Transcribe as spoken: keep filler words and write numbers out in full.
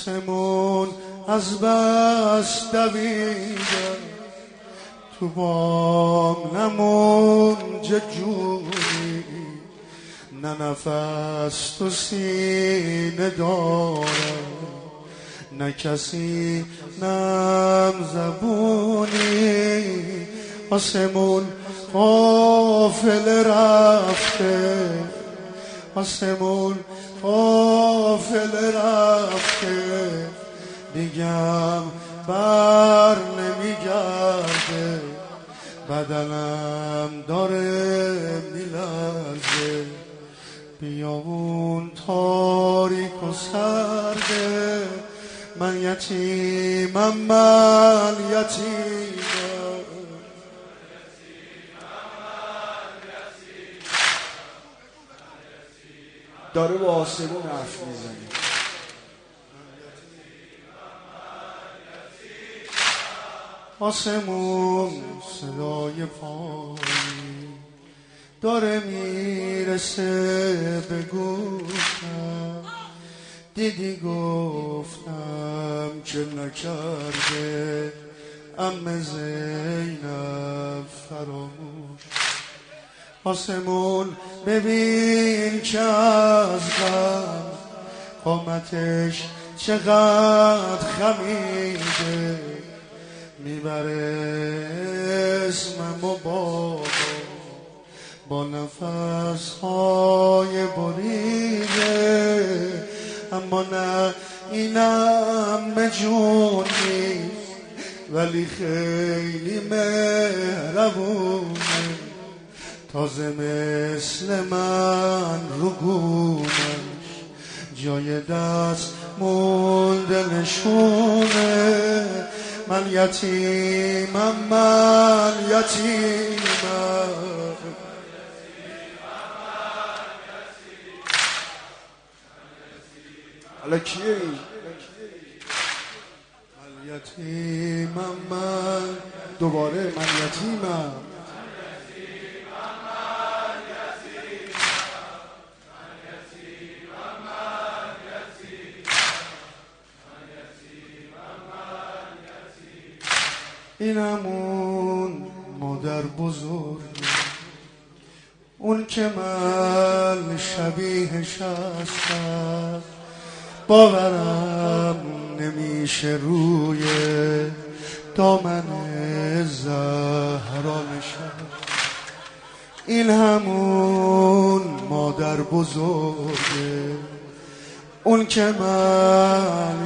آسمون از بس دویدم تو بام نمونجه جونی، نه نفس تو سینه دارم نه کسی نم زبونی. آسمون غافل رفته، آسمون غافل رفته، دیگم بر نمیگرده، بدنم داره میلرزه. بیابون تاریک و سرده، من یتیمم من یتیمم، داره با آسمون حرف میزنه. آسمون صدای پایی داره میرسه به گوشم، دیدی گفتم که نکرده عمه زینب فراموش. آسمون ببین که از غم قامتش چقدر خمیده، میبره اسمم و بابا با نفس های بریده. اما نه اینم جون نیست ولی خیلی مهربونه، تازه مثل من رو گونش جای دست مونده نشونه. من یتیمم من یتیمم، حالا کیه این؟ من یتیمم من دوباره من یتیمم. این همون مادر بزرگی، اون که من شبیهش هستم، باورم نمیشه روی دامن زهرا نشست. این همون مادر بزرگه، اون که من